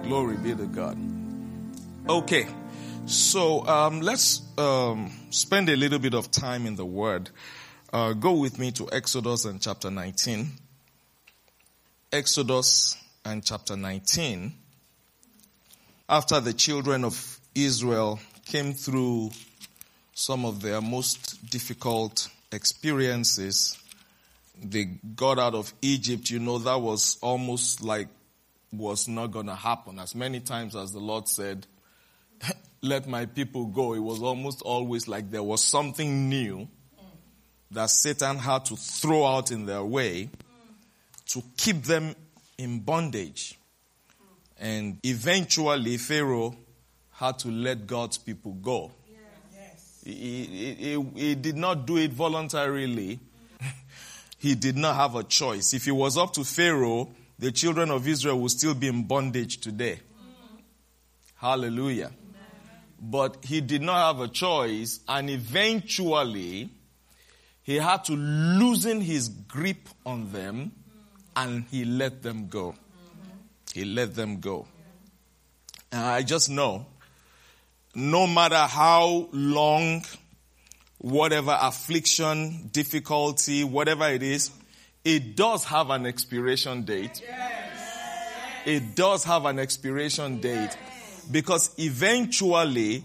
Glory be to God. Okay, so let's spend a little bit of time in the Word. Go with me to Exodus and chapter 19. Exodus and chapter 19. After the children of Israel came through some of their most difficult experiences, they got out of Egypt. You know, that was almost like was not going to happen. As many times as the Lord said, let my people go, it was almost always like there was something new that Satan had to throw out in their way to keep them in bondage. And eventually Pharaoh had to let God's people go. Yes. He did not do it voluntarily. He did not have a choice. If it was up to Pharaoh, the children of Israel would still be in bondage today. Hallelujah. But he did not have a choice, and eventually he had to loosen his grip on them, and he let them go. He let them go. And I just know, no matter how long, whatever affliction, difficulty, whatever it is, it does have an expiration date. It does have an expiration date. Because eventually,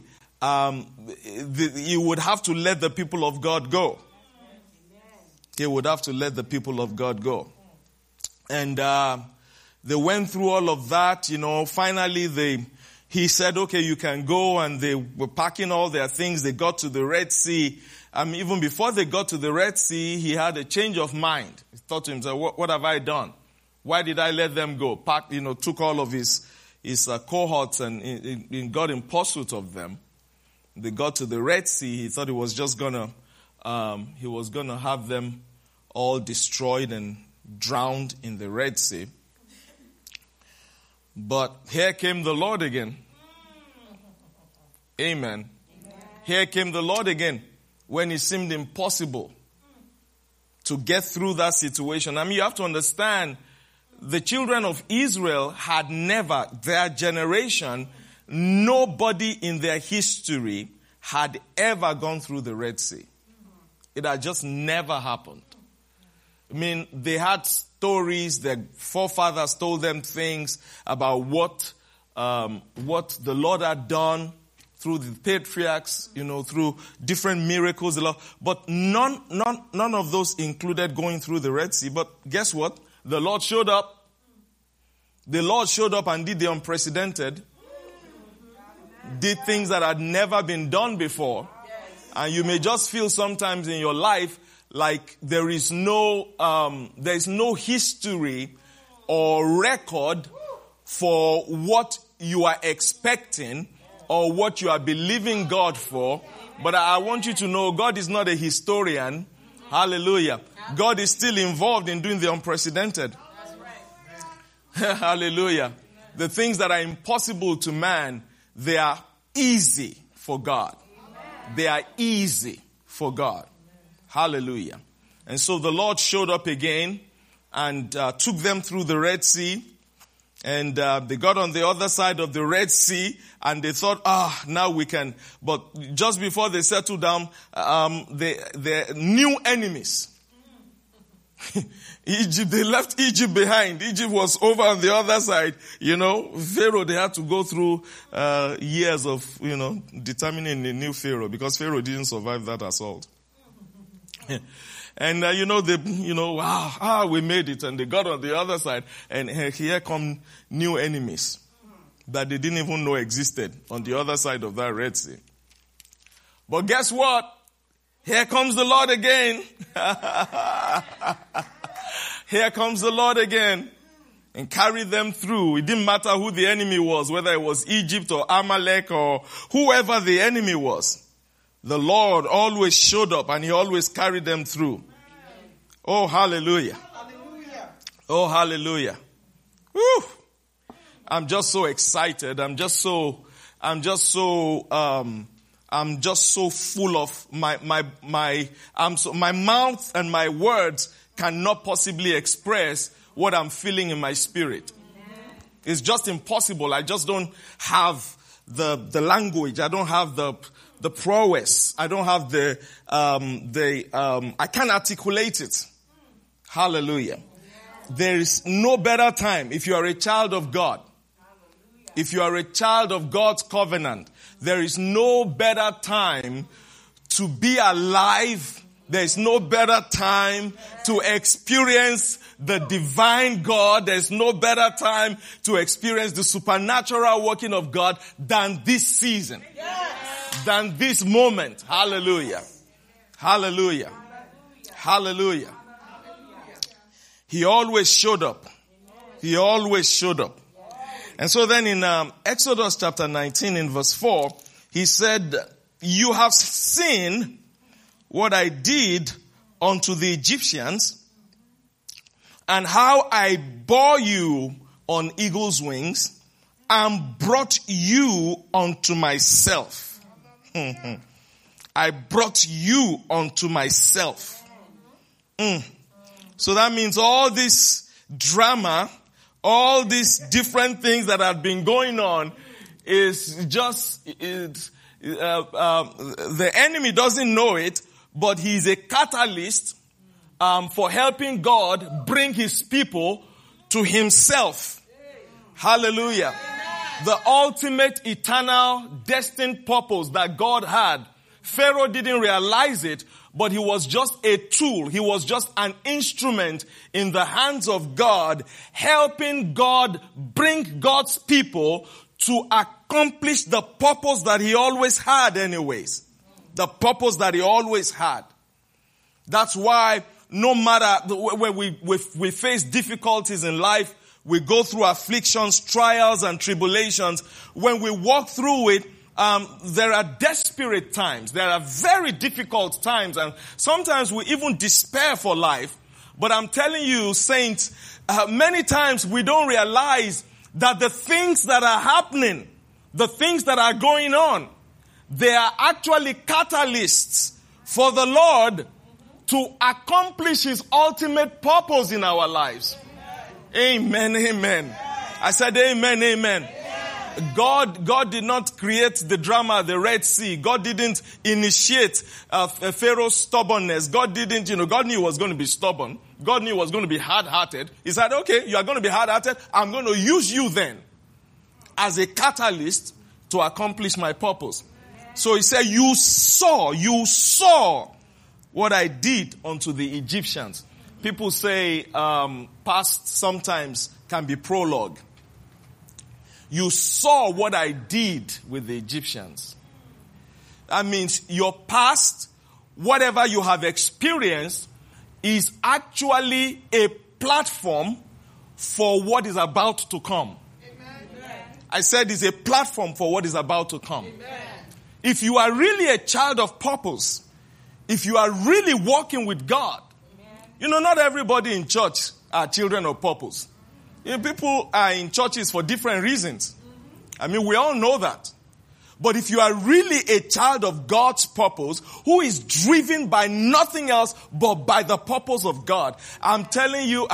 he would have to let the people of God go. He would have to let the people of God go. And they went through all of that, you know. Finally, he said, okay, you can go. And they were packing all their things. They got to the Red Sea. Even before they got to the Red Sea, he had a change of mind. He thought to himself, what have I done? Why did I let them go? Took all of his cohorts and got in pursuit of them. They got to the Red Sea. He thought he was just gonna have them all destroyed and drowned in the Red Sea. But here came the Lord again. Amen. Here came the Lord again when it seemed impossible to get through that situation. You have to understand, the children of Israel had never, their generation, nobody in their history had ever gone through the Red Sea. It had just never happened. They had stories, their forefathers told them things about what the Lord had done through the patriarchs, through different miracles. But none of those included going through the Red Sea. But guess what? The Lord showed up. The Lord showed up and did the unprecedented. Did things that had never been done before. And you may just feel sometimes in your life like there is no history or record for what you are expecting or what you are believing God for. But I want you to know God is not a historian. Hallelujah. God is still involved in doing the unprecedented. Hallelujah. The things that are impossible to man, they are easy for God. They are easy for God. Hallelujah. And so the Lord showed up again and took them through the Red Sea. And they got on the other side of the Red Sea and they thought, now we can. But just before they settled down, the new enemies. Egypt, they left Egypt behind. Egypt was over on the other side. Pharaoh, they had to go through years of, determining the new Pharaoh because Pharaoh didn't survive that assault. And, we made it. And they got on the other side. And here come new enemies that they didn't even know existed on the other side of that Red Sea. But guess what? Here comes the Lord again. Here comes the Lord again and carried them through. It didn't matter who the enemy was, whether it was Egypt or Amalek or whoever the enemy was. The Lord always showed up and he always carried them through. Oh, hallelujah. Hallelujah. Oh, hallelujah. Woo. I'm just so excited. I'm just so full of my mouth and my words cannot possibly express what I'm feeling in my spirit. It's just impossible. I just don't have the language. I don't have the prowess. I don't have I can't articulate it. Hallelujah. There is no better time if you are a child of God. If you are a child of God's covenant, there is no better time to be alive. There is no better time to experience the divine God. There is no better time to experience the supernatural working of God than this season. Than this moment. Hallelujah. Hallelujah. Hallelujah. He always showed up. He always showed up. And so then in Exodus chapter 19 in verse 4, he said, you have seen what I did unto the Egyptians and how I bore you on eagle's wings and brought you unto myself. I brought you unto myself. So that means all this drama, all these different things that have been going on is just, the enemy doesn't know it, but he's a catalyst for helping God bring his people to himself. Hallelujah. The ultimate, eternal, destined purpose that God had. Pharaoh didn't realize it, but he was just a tool. He was just an instrument in the hands of God, helping God bring God's people to accomplish the purpose that he always had anyways. The purpose that he always had. That's why no matter when we face difficulties in life, we go through afflictions, trials, and tribulations. When we walk through it, there are desperate times. There are very difficult times. And sometimes we even despair for life. But I'm telling you, saints, many times we don't realize that the things that are happening, the things that are going on, they are actually catalysts for the Lord to accomplish his ultimate purpose in our lives. Amen, amen. I said amen, amen. God did not create the drama, the Red Sea. God didn't initiate Pharaoh's stubbornness. God didn't, God knew he was going to be stubborn. God knew he was going to be hard-hearted. He said, okay, you are going to be hard-hearted. I'm going to use you then as a catalyst to accomplish my purpose. So he said, you saw what I did unto the Egyptians. People say past sometimes can be prologue. You saw what I did with the Egyptians. That means your past, whatever you have experienced, is actually a platform for what is about to come. Amen. I said it's a platform for what is about to come. Amen. If you are really a child of purpose, if you are really walking with God, not everybody in church are children of purpose. People are in churches for different reasons. We all know that. But if you are really a child of God's purpose, who is driven by nothing else but by the purpose of God, I'm telling you,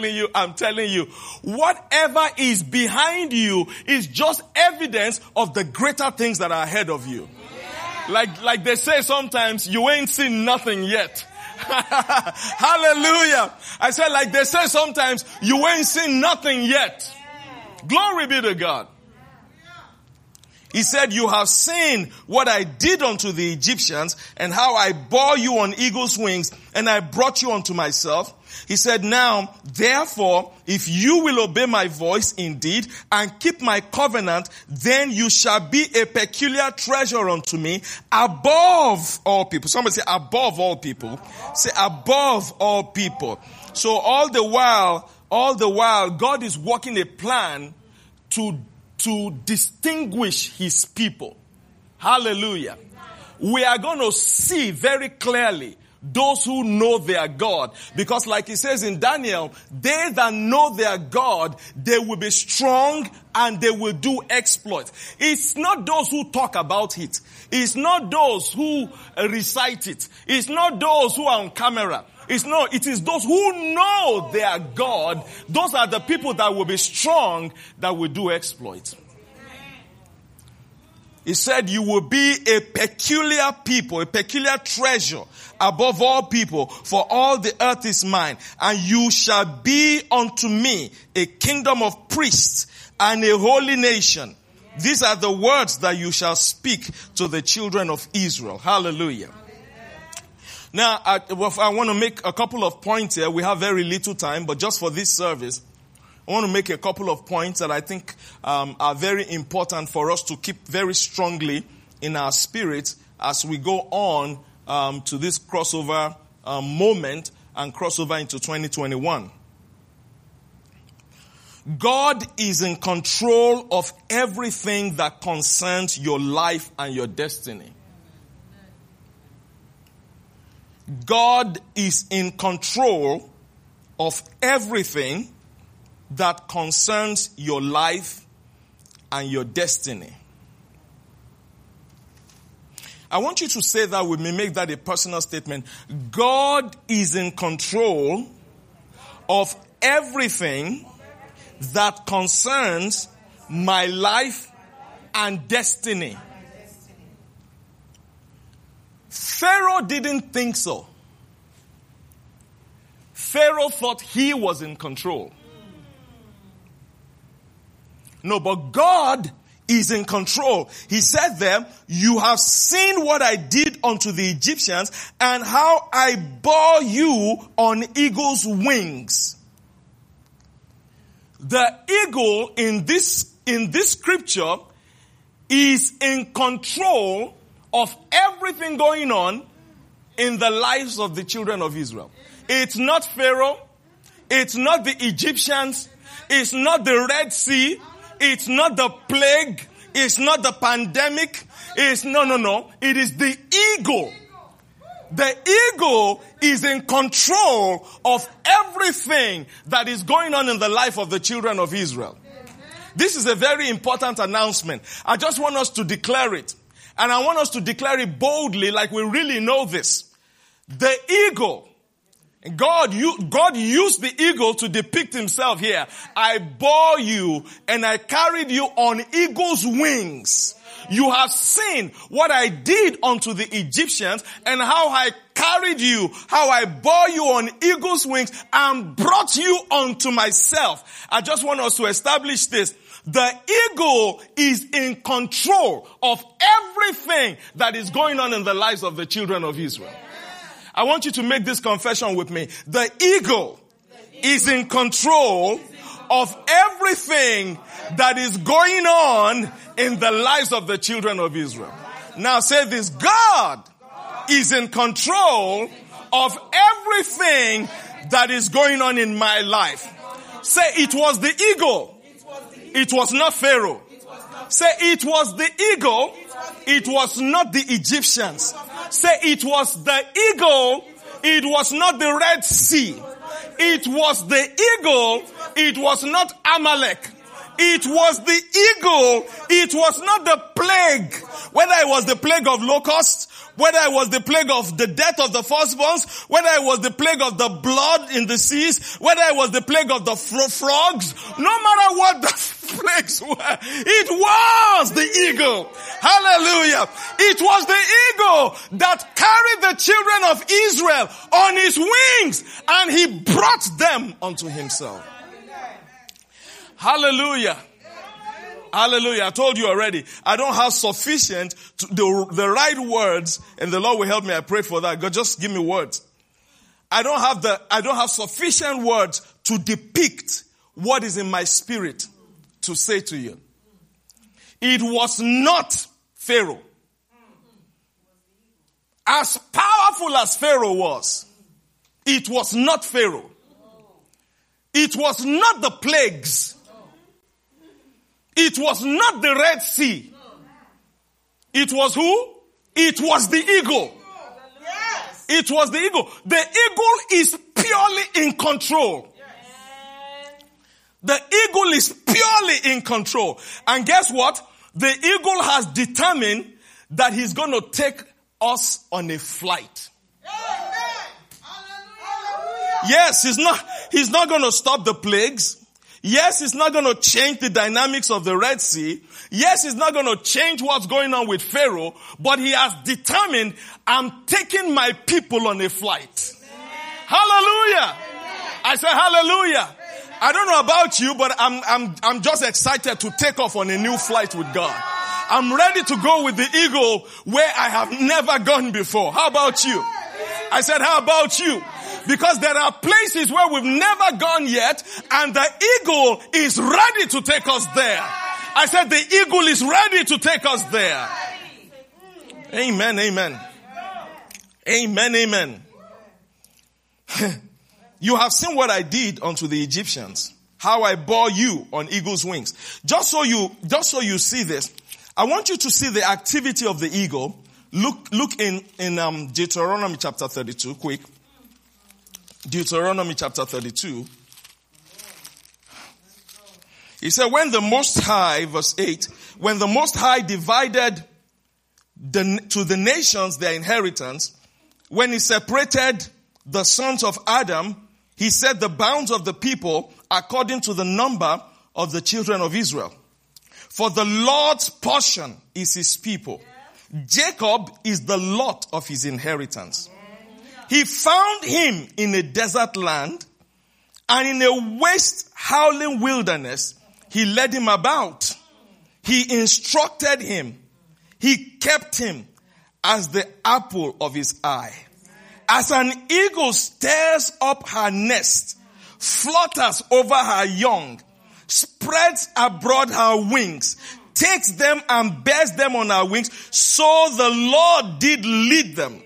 whatever is behind you is just evidence of the greater things that are ahead of you. Like they say sometimes, you ain't seen nothing yet. Hallelujah. I said, like they say sometimes, you ain't seen nothing yet. Glory be to God. He said, you have seen what I did unto the Egyptians and how I bore you on eagle's wings and I brought you unto myself. He said, now, therefore, if you will obey my voice indeed and keep my covenant, then you shall be a peculiar treasure unto me above all people. Somebody say above all people. Say above all people. So all the while, God is working a plan to distinguish his people. Hallelujah. We are going to see very clearly those who know their God. Because like he says in Daniel, they that know their God, they will be strong and they will do exploits. It's not those who talk about it. It's not those who recite it. It's not those who are on camera. It is those who know they are God. Those are the people that will be strong, that will do exploits. He said, you will be a peculiar people, a peculiar treasure above all people, for all the earth is mine. And you shall be unto me a kingdom of priests and a holy nation. These are the words that you shall speak to the children of Israel. Hallelujah. Now, I want to make a couple of points here. We have very little time, but just for this service, I want to make a couple of points that I think are very important for us to keep very strongly in our spirit as we go on to this crossover moment and crossover into 2021. God is in control of everything that concerns your life and your destiny. God is in control of everything that concerns your life and your destiny. I want you to say that with me, make that a personal statement. God is in control of everything that concerns my life and destiny. Pharaoh didn't think so. Pharaoh thought he was in control. No, but God is in control. He said there, you have seen what I did unto the Egyptians and how I bore you on eagle's wings. The eagle in this scripture is in control of everything going on in the lives of the children of Israel. It's not Pharaoh. It's not the Egyptians. It's not the Red Sea. It's not the plague. It's not the pandemic. No. It is the eagle. The eagle is in control of everything that is going on in the life of the children of Israel. This is a very important announcement. I just want us to declare it. And I want us to declare it boldly like we really know this. The eagle. God used the eagle to depict himself here. I bore you and I carried you on eagle's wings. You have seen what I did unto the Egyptians and how I carried you, how I bore you on eagle's wings and brought you unto myself. I just want us to establish this. The eagle is in control of everything that is going on in the lives of the children of Israel. I want you to make this confession with me. The eagle is in control of everything that is going on in the lives of the children of Israel. Now say this. God is in control of everything that is going on in my life. Say it was the eagle. It was not Pharaoh. Say it was the eagle. It was not the Egyptians. Say it was the eagle. It was not the Red Sea. It was the eagle. It was not Amalek. It was the eagle. It was not the plague. Whether it was the plague of locusts, whether it was the plague of the death of the firstborns, whether it was the plague of the blood in the seas, whether it was the plague of the frogs, no matter what the plagues were, it was the eagle. Hallelujah. It was the eagle that carried the children of Israel on his wings and he brought them unto himself. Hallelujah. Hallelujah. I told you already, I don't have sufficient, the right words, and the Lord will help me. I pray for that. God, just give me words. I don't have sufficient words to depict what is in my spirit to say to you. It was not Pharaoh. As powerful as Pharaoh was, it was not Pharaoh. It was not the plagues. It was not the Red Sea. It was who? It was the eagle. Yes. It was the eagle. The eagle is purely in control. Yes. The eagle is purely in control. And guess what? The eagle has determined that he's going to take us on a flight. Yes, he's not going to stop the plagues. Yes, he's not going to change the dynamics of the Red Sea. Yes, he's not going to change what's going on with Pharaoh, but he has determined, I'm taking my people on a flight. Amen. Hallelujah. Amen. I say hallelujah. Amen. I don't know about you, but I'm just excited to take off on a new flight with God. I'm ready to go with the eagle where I have never gone before. How about you? I said, how about you? Because there are places where we've never gone yet, and the eagle is ready to take us there. I said the eagle is ready to take us there. Amen, amen. Amen, amen. You have seen what I did unto the Egyptians, how I bore you on eagle's wings. Just so you see this, I want you to see the activity of the eagle. Look in Deuteronomy chapter 32, quick. Deuteronomy chapter 32. He said, when the Most High, verse 8, when the Most High divided to the nations their inheritance, when he separated the sons of Adam, he set the bounds of the people according to the number of the children of Israel. For the Lord's portion is his people. Jacob is the lot of his inheritance. He found him in a desert land, and in a waste howling wilderness, he led him about. He instructed him. He kept him as the apple of his eye. As an eagle stirs up her nest, flutters over her young, spreads abroad her wings, takes them and bears them on her wings, so the Lord did lead them.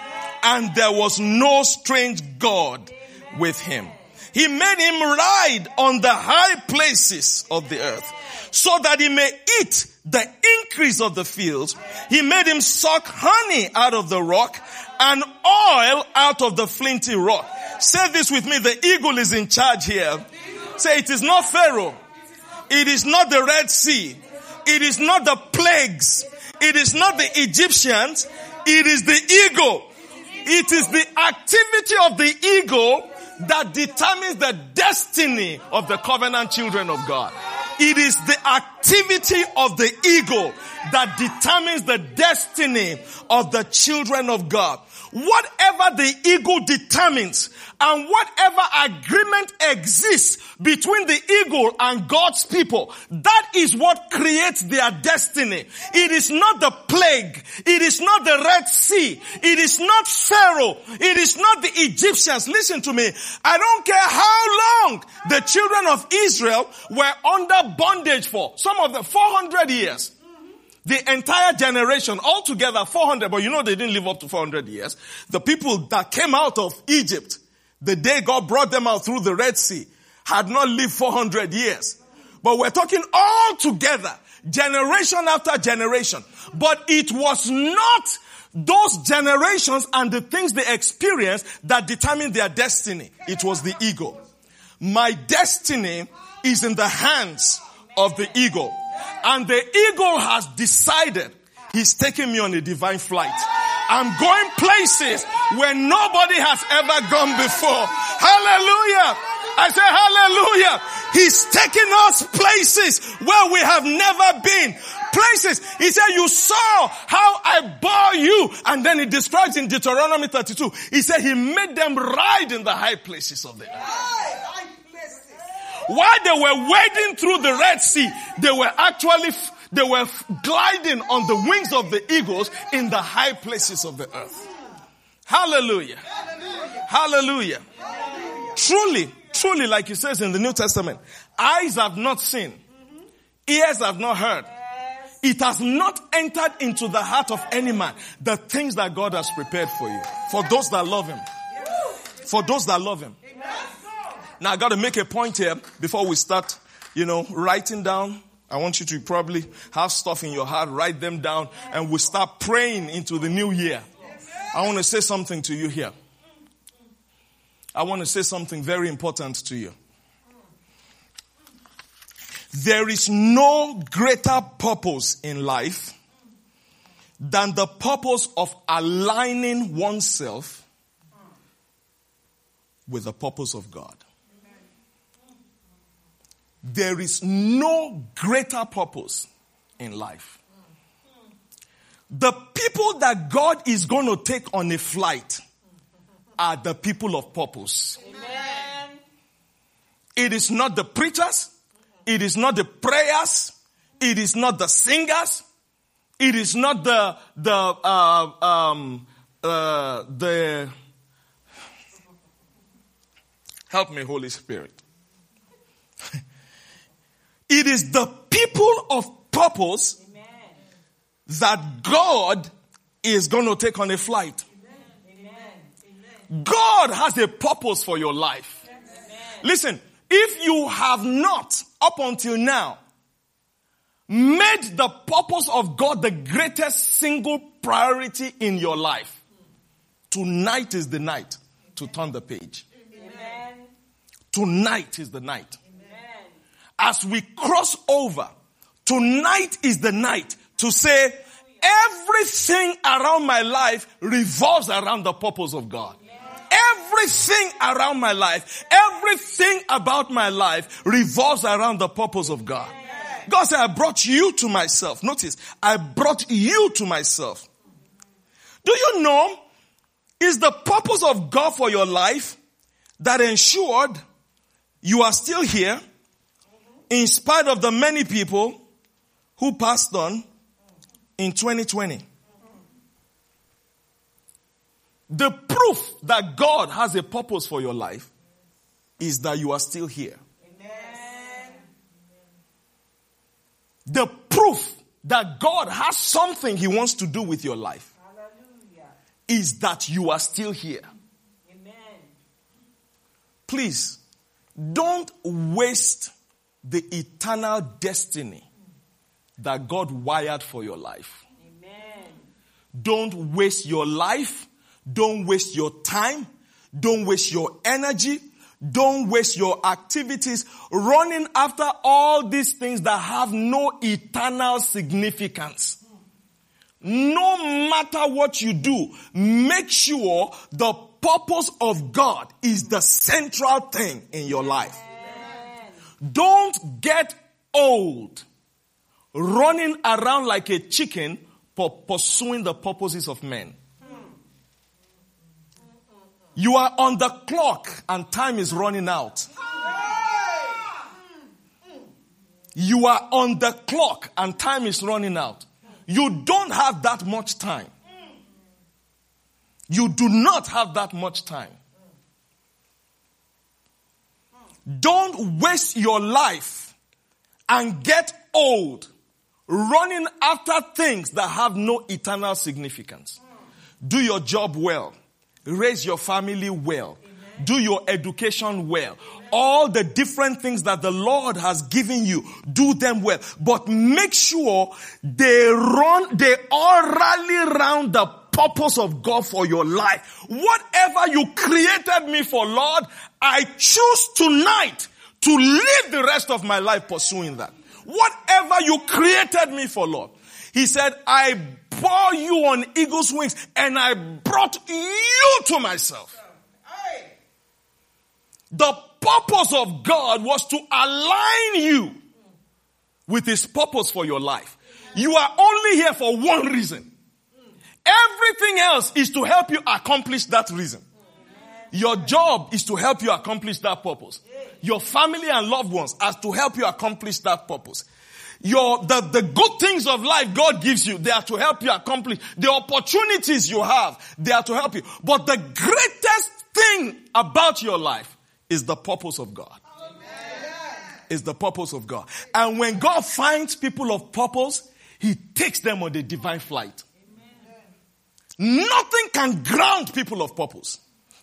And there was no strange God with him. He made him ride on the high places of the earth, so that he may eat the increase of the fields. He made him suck honey out of the rock and oil out of the flinty rock. Say this with me, the eagle is in charge here. Say, it is not Pharaoh. It is not the Red Sea. It is not the plagues. It is not the Egyptians. It is the eagle. It is the activity of the eagle that determines the destiny of the covenant children of God. It is the activity of the eagle that determines the destiny of the children of God. Whatever the eagle determines and whatever agreement exists between the eagle and God's people, that is what creates their destiny. It is not the plague. It is not the Red Sea. It is not Pharaoh. It is not the Egyptians. Listen to me. I don't care how long the children of Israel were under bondage for. Some of them 400 years. The entire generation, altogether 400, but you know they didn't live up to 400 years. The people that came out of Egypt, the day God brought them out through the Red Sea, had not lived 400 years. But we're talking all together, generation after generation. But it was not those generations and the things they experienced that determined their destiny. It was the eagle. My destiny is in the hands of the eagle. And the eagle has decided he's taking me on a divine flight. I'm going places where nobody has ever gone before. Hallelujah. I say hallelujah. He's taking us places where we have never been. Places. He said, you saw how I bore you. And then he describes in Deuteronomy 32. He said he made them ride in the high places of the earth. While they were wading through the Red Sea, they were gliding on the wings of the eagles in the high places of the earth. Hallelujah. Hallelujah. Hallelujah. Truly, like it says in the New Testament, eyes have not seen, ears have not heard. It has not entered into the heart of any man the things that God has prepared for you. For those that love him. For those that love him. Now I got to make a point here before we start, writing down. I want you to probably have stuff in your heart, write them down, and we'll start praying into the new year. I want to say something to you here. I want to say something very important to you. There is no greater purpose in life than the purpose of aligning oneself with the purpose of God. There is no greater purpose in life. The people that God is going to take on a flight are the people of purpose. Amen. It is not the preachers. It is not the prayers. It is not the singers. It is not the help me, Holy Spirit. It is the people of purpose that God is going to take on a flight. God has a purpose for your life. Listen, if you have not, up until now, made the purpose of God the greatest single priority in your life, tonight is the night to turn the page. Amen. Tonight is the night. Amen. As we cross over, tonight is the night to say, everything around my life revolves around the purpose of God. Everything around my life, everything about my life revolves around the purpose of God. God said, I brought you to myself. Notice, I brought you to myself. Do you know, it's the purpose of God for your life that ensured you are still here in spite of the many people who passed on in 2020. The proof that God has a purpose for your life is that you are still here. Amen. The proof that God has something He wants to do with your life is that you are still here. Amen. Please, don't waste the eternal destiny that God wired for your life. Amen. Don't waste your life. Don't waste your time. Don't waste your energy. Don't waste your activities running after all these things that have no eternal significance. No matter what you do, make sure the purpose of God is the central thing in your life. Amen. Don't get old running around like a chicken pursuing the purposes of men. You are on the clock and time is running out. You are on the clock and time is running out. You don't have that much time. You do not have that much time. Don't waste your life and get old running after things that have no eternal significance. Do your job well. Raise your family well. Amen. Do your education well. Amen. All the different things that the Lord has given you, do them well. But make sure they all rally around the purpose of God for your life. Whatever you created me for, Lord, I choose tonight to live the rest of my life pursuing that. Whatever you created me for, Lord. He said, I bore you on eagle's wings and I brought you to myself. The purpose of God was to align you with His purpose for your life. You are only here for one reason. Everything else is to help you accomplish that reason. Your job is to help you accomplish that purpose. Your family and loved ones are to help you accomplish that purpose. The good things of life God gives you, they are to help you accomplish. The opportunities you have, they are to help you. But the greatest thing about your life is the purpose of God. Is the purpose of God. And when God finds people of purpose, He takes them on the divine flight. Nothing can ground people of purpose.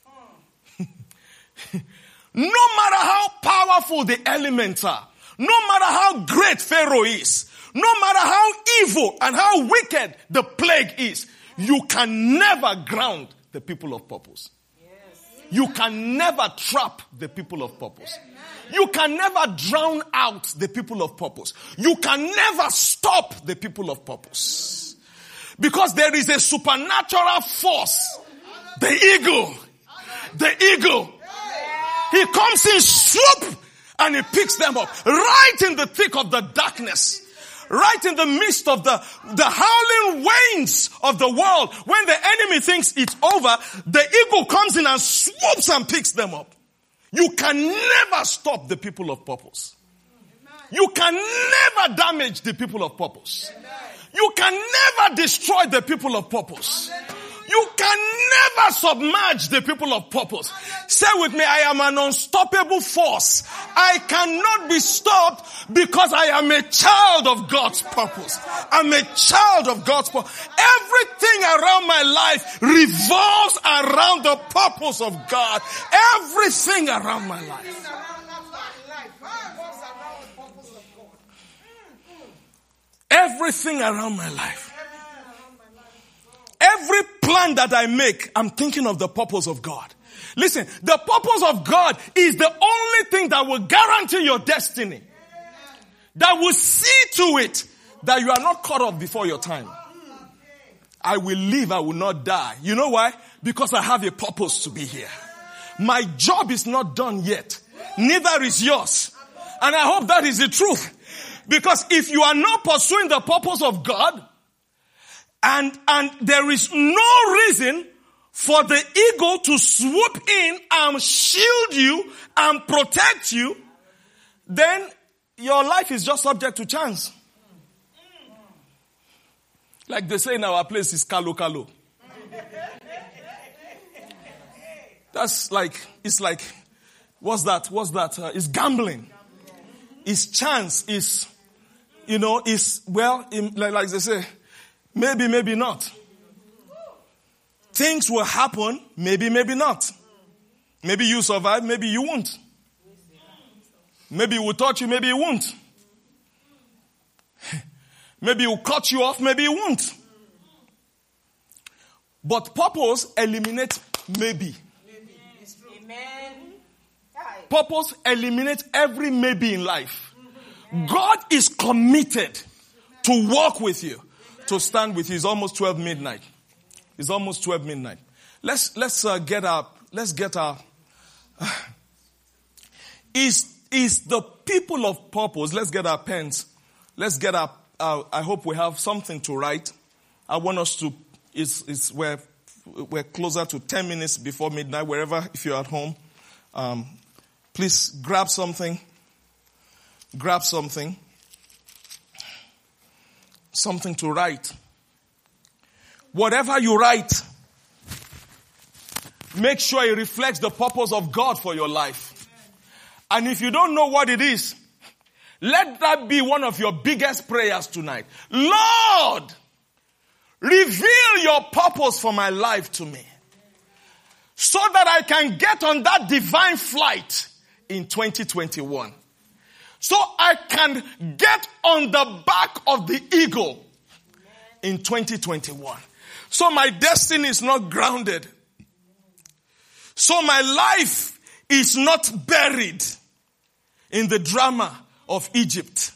No matter how powerful the elements are, no matter how great Pharaoh is, no matter how evil and how wicked the plague is, you can never ground the people of purpose. You can never trap the people of purpose. You can never drown out the people of purpose. You can never stop the people of purpose. Because there is a supernatural force. The eagle He comes in, swoop, and he picks them up. Right in the thick of the darkness. Right in the midst of the howling winds of the world. When the enemy thinks it's over, the eagle comes in and swoops and picks them up. You can never stop the people of purpose. You can never damage the people of purpose. You can never destroy the people of purpose. You can never submerge the people of purpose. Say with me, I am an unstoppable force. I cannot be stopped because I am a child of God's purpose. I'm a child of God's purpose. Everything around my life revolves around the purpose of God. Everything around my life. Everything around my life. Every plan that I make, I'm thinking of the purpose of God. Listen, the purpose of God is the only thing that will guarantee your destiny. That will see to it that you are not caught up before your time. I will live, I will not die. You know why? Because I have a purpose to be here. My job is not done yet. Neither is yours. And I hope that is the truth. Because if you are not pursuing the purpose of God, and there is no reason for the eagle to swoop in and shield you and protect you, then your life is just subject to chance. Like they say in our place, is kalo kalo. That's like, it's like, what's that? It's gambling. It's chance. It's, like they say, maybe, maybe not. Things will happen, maybe, maybe not. Maybe you survive, maybe you won't. Maybe it will touch you, maybe it won't. Maybe it will cut you off, maybe it won't. But purpose eliminates maybe. Amen. Purpose eliminates every maybe in life. God is committed to walk with you, to stand with you. It's almost 12 midnight. It's almost 12 midnight. Let's get our is the people of purpose. Let's get our pens. Let's get our I hope we have something to write. I want us to we're closer to 10 minutes before midnight, wherever, if you're at home. Please grab something. Grab something. Something to write. Whatever you write, make sure it reflects the purpose of God for your life. And if you don't know what it is, let that be one of your biggest prayers tonight. Lord, reveal your purpose for my life to me, so that I can get on that divine flight in 2021. So I can get on the back of the eagle in 2021. So my destiny is not grounded. So my life is not buried in the drama of Egypt.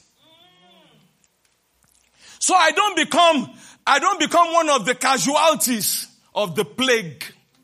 So I don't become one of the casualties of the plague.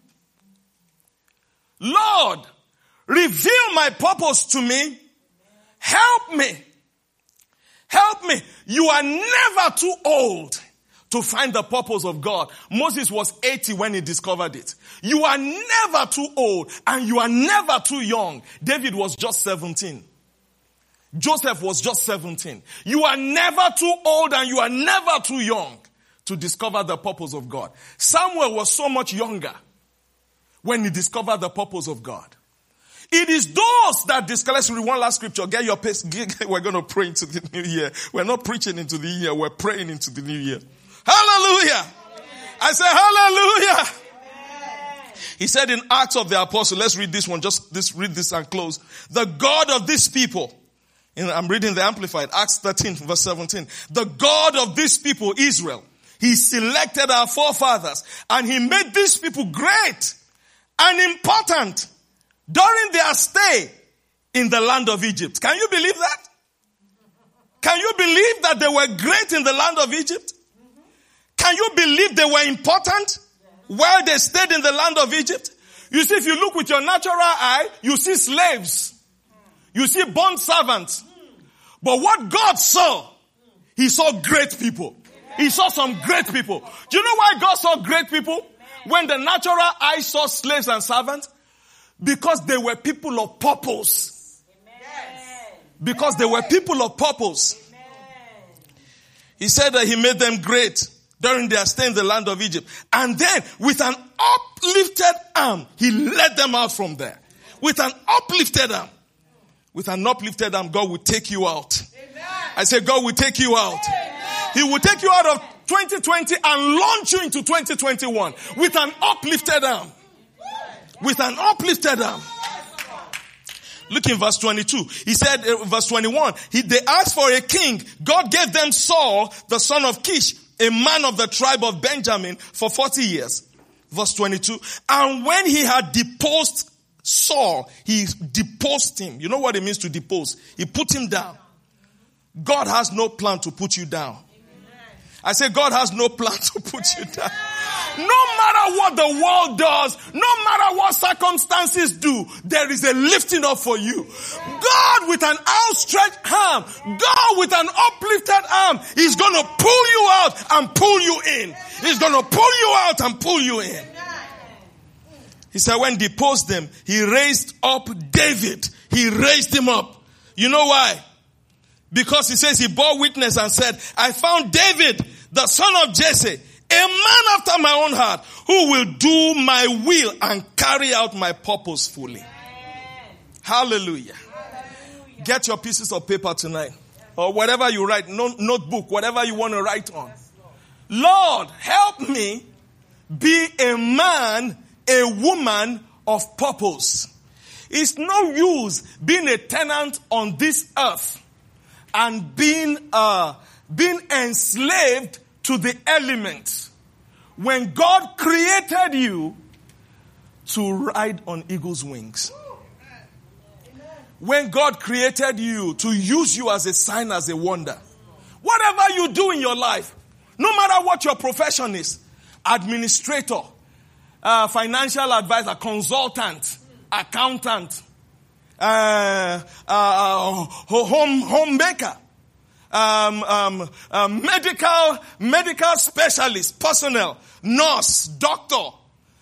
Lord, reveal my purpose to me. Help me. Help me. You are never too old to find the purpose of God. Moses was 80 when he discovered it. You are never too old and you are never too young. David was just 17. Joseph was just 17. You are never too old and you are never too young to discover the purpose of God. Samuel was so much younger when he discovered the purpose of God. It is those that discover. Let's read one last scripture. Get your pace. We're going to pray into the new year. We're not preaching into the year. We're praying into the new year. Hallelujah. Amen. I say hallelujah. Amen. He said in Acts of the Apostle, let's read this one. Read this and close. The God of these people. I'm reading the Amplified. Acts 13 verse 17. The God of these people, Israel. He selected our forefathers and he made these people great and important during their stay in the land of Egypt. Can you believe that? Can you believe that they were great in the land of Egypt? Can you believe they were important while they stayed in the land of Egypt? You see, if you look with your natural eye, you see slaves. You see bond servants. But what God saw, he saw great people. He saw some great people. Do you know why God saw great people? When the natural eye saw slaves and servants? Because they were people of purpose. Because they were people of purpose. He said that he made them great during their stay in the land of Egypt. And then with an uplifted arm, he led them out from there. With an uplifted arm. With an uplifted arm, God will take you out. Amen. I say God will take you out. Amen. He will take you out of 2020 and launch you into 2021 with an uplifted arm. With an uplifted arm. Look in verse 22. He said, verse 21, they asked for a king. God gave them Saul, the son of Kish, a man of the tribe of Benjamin, for 40 years. Verse 22. And when he had deposed Saul, he deposed him. You know what it means to depose? He put him down. God has no plan to put you down. I say God has no plan to put you down. No matter what the world does, no matter what circumstances do, there is a lifting up for you. God with an outstretched arm, God with an uplifted arm, He's going to pull you out and pull you in. He's going to pull you out and pull you in. He said when he deposed them, he raised up David. He raised him up. You know why? Because he says he bore witness and said, I found David, the son of Jesse, a man after my own heart, who will do my will and carry out my purpose fully. Hallelujah. Hallelujah. Get your pieces of paper tonight. Or whatever you write, notebook, whatever you want to write on. Lord, help me be a man, a woman of purpose. It's no use being a tenant on this earth and being enslaved to the elements when God created you to ride on eagle's wings. When God created you to use you as a sign, as a wonder. Whatever you do in your life, no matter what your profession is, administrator, financial advisor, consultant, accountant, homemaker, medical specialist, personnel, nurse, doctor,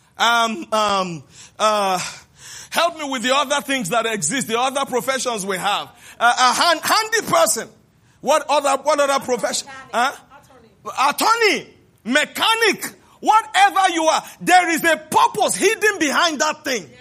help me with the other things that exist, the other professions we have. A handy person. What other profession? Attorney, mechanic, whatever you are, there is a purpose hidden behind that thing.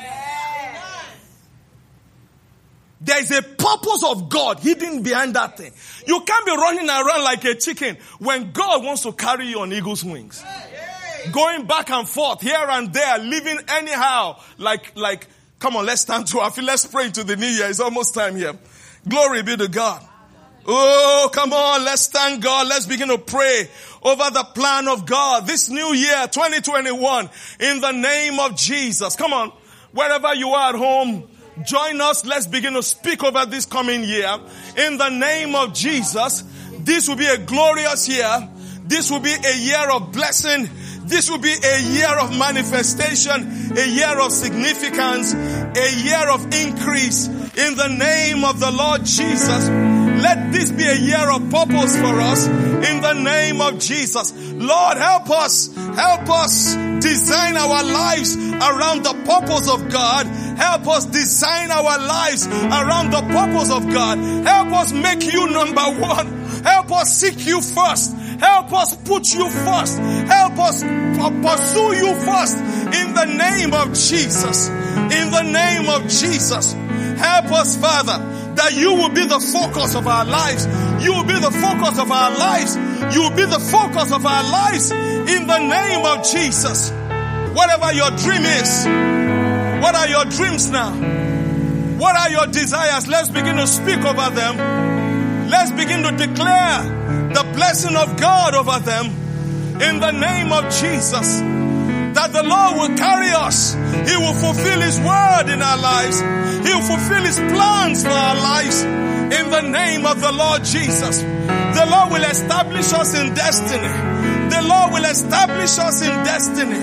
There is a purpose of God hidden behind that thing. You can't be running around like a chicken when God wants to carry you on eagle's wings. Going back and forth, here and there, living anyhow. Like, come on, let's stand to our feet. Let's pray to the new year. It's almost time here. Glory be to God. Oh, come on, let's thank God. Let's begin to pray over the plan of God. This new year, 2021, in the name of Jesus. Come on, wherever you are at home, join us. Let's begin to speak over this coming year. In the name of Jesus, this will be a glorious year. This will be a year of blessing. This will be a year of manifestation, a year of significance, a year of increase. In the name of the Lord Jesus, let this be a year of purpose for us. In the name of Jesus, Lord, help us design our lives around the purpose of God. Help us design our lives around the purpose of God. Help us make you number one. Help us seek you first. Help us put you first. Help us pursue you first. In the name of Jesus. In the name of Jesus. Help us, Father, that you will be the focus of our lives. You will be the focus of our lives. You will be the focus of our lives. In the name of Jesus. Whatever your dream is, what are your dreams now? What are your desires? Let's begin to speak over them. Let's begin to declare the blessing of God over them. In the name of Jesus. That the Lord will carry us. He will fulfill His word in our lives. He will fulfill His plans for our lives. In the name of the Lord Jesus. The Lord will establish us in destiny. The Lord will establish us in destiny.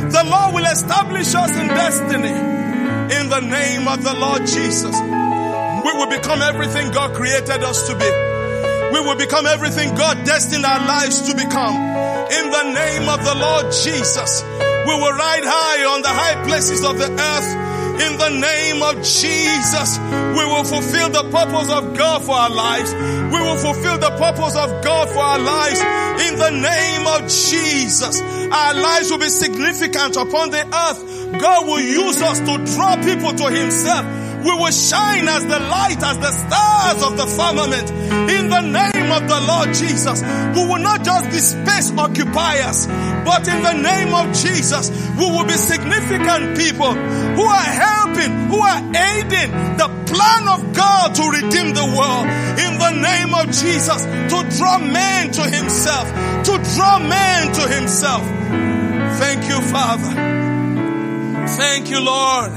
The Lord will establish us in destiny. In the name of the Lord Jesus. We will become everything God created us to be. We will become everything God destined our lives to become. In the name of the Lord Jesus. We will ride high on the high places of the earth. In the name of Jesus, we will fulfill the purpose of God for our lives. We will fulfill the purpose of God for our lives. In the name of Jesus, our lives will be significant upon the earth. God will use us to draw people to Himself. We will shine as the light, as the stars of the firmament. In the name of the Lord Jesus, we will not just be space occupiers, but in the name of Jesus, we will be significant people who are helping, who are aiding the plan of God to redeem the world. In the name of Jesus, to draw men to Himself, to draw men to Himself. Thank you, Father. Thank you, Lord.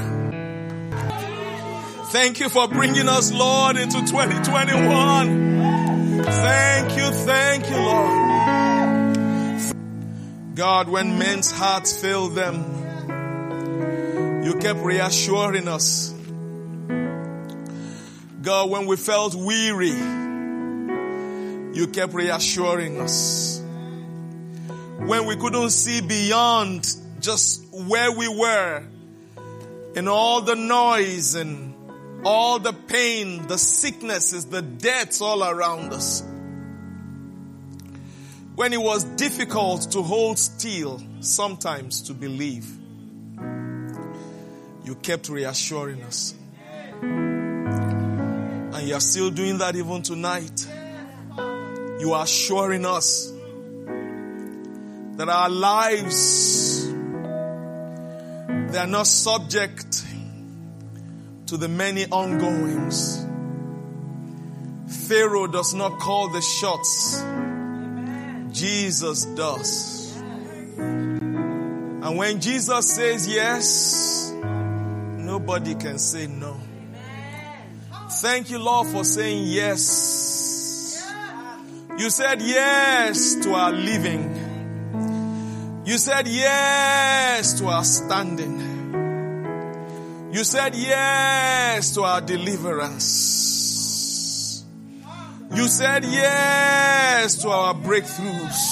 Thank you for bringing us, Lord, into 2021. Thank you, Lord. God, when men's hearts failed them, you kept reassuring us. God, when we felt weary, you kept reassuring us. When we couldn't see beyond just where we were, in all the noise and all the pain, the sicknesses, the deaths all around us. When it was difficult to hold still, sometimes to believe, you kept reassuring us. And you are still doing that even tonight. You are assuring us that our lives, they are not subject to the many ongoings. Pharaoh does not call the shots. Jesus does. And when Jesus says yes, nobody can say no. Thank you, Lord, for saying yes. You said yes to our living. You said yes to our standing. You said yes to our deliverance. You said yes to our breakthroughs.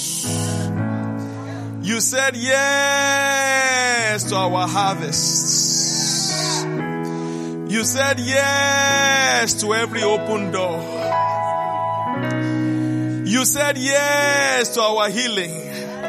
You said yes to our harvests. You said yes to every open door. You said yes to our healing.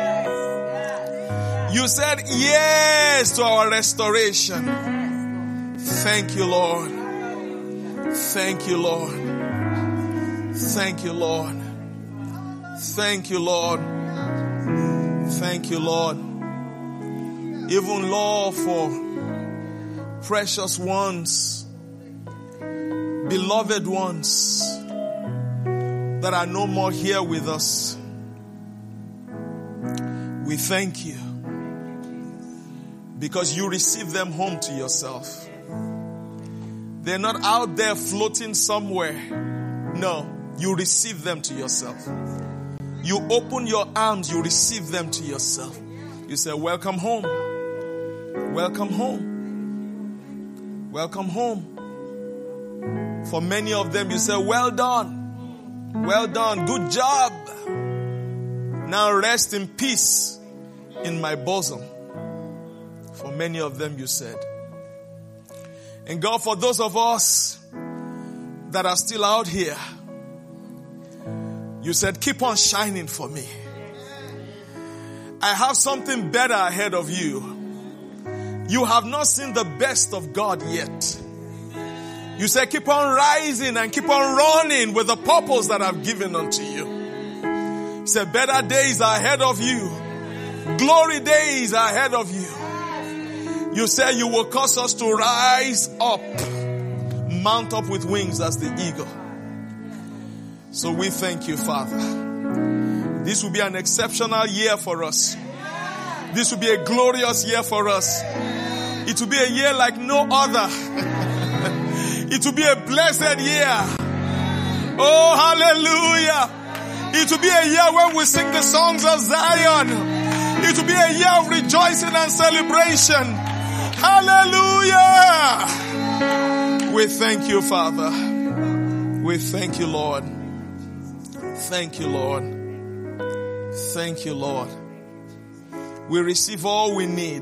You said yes to our restoration. Thank you, Lord. Thank you, Lord. Thank you, Lord. Thank you, Lord. Thank you, Lord. Even, Lord, for precious ones, beloved ones that are no more here with us, we thank you because you receive them home to yourself. They're not out there floating somewhere. No, you receive them to yourself. You open your arms, you receive them to yourself. You say, welcome home. Welcome home. Welcome home. For many of them, you say, well done. Well done. Good job. Now rest in peace in my bosom. For many of them, you said. And God, for those of us that are still out here, you said, keep on shining for me. I have something better ahead of you. You have not seen the best of God yet. You said, keep on rising and keep on running with the purpose that I've given unto you. You said, better days are ahead of you. Glory days are ahead of you. You said you will cause us to rise up, mount up with wings as the eagle. So we thank you, Father. This will be an exceptional year for us. This will be a glorious year for us. It will be a year like no other. It will be a blessed year. Oh, hallelujah. It will be a year when we sing the songs of Zion. It will be a year of rejoicing and celebration. Hallelujah. We thank you, Father. We thank you, Lord. Thank you, Lord. Thank you, Lord. We receive all we need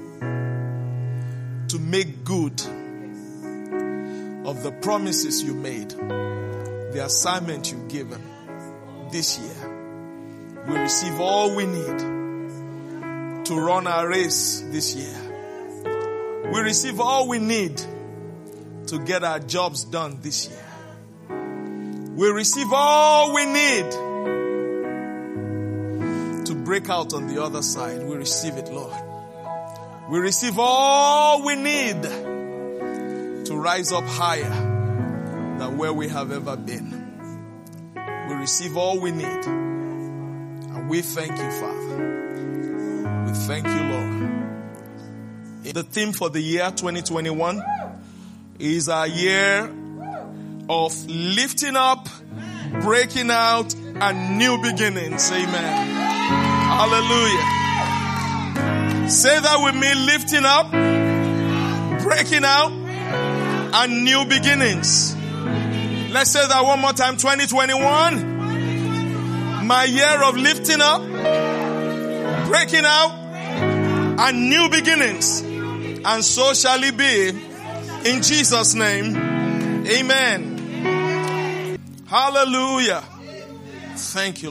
to make good of the promises you made, the assignment you've given this year. We receive all we need to run our race this year. We receive all we need to get our jobs done this year. We receive all we need to break out on the other side. We receive it, Lord. We receive all we need to rise up higher than where we have ever been. We receive all we need. And we thank you, Father. We thank you, Lord. The theme for the year 2021 is our year of lifting up, breaking out, and new beginnings. Amen. Hallelujah. Say that with me: lifting up, breaking out, and new beginnings. Let's say that one more time. 2021, my year of lifting up, breaking out, and new beginnings. And so shall it be. In Jesus' name, amen. Hallelujah. Thank you, Lord.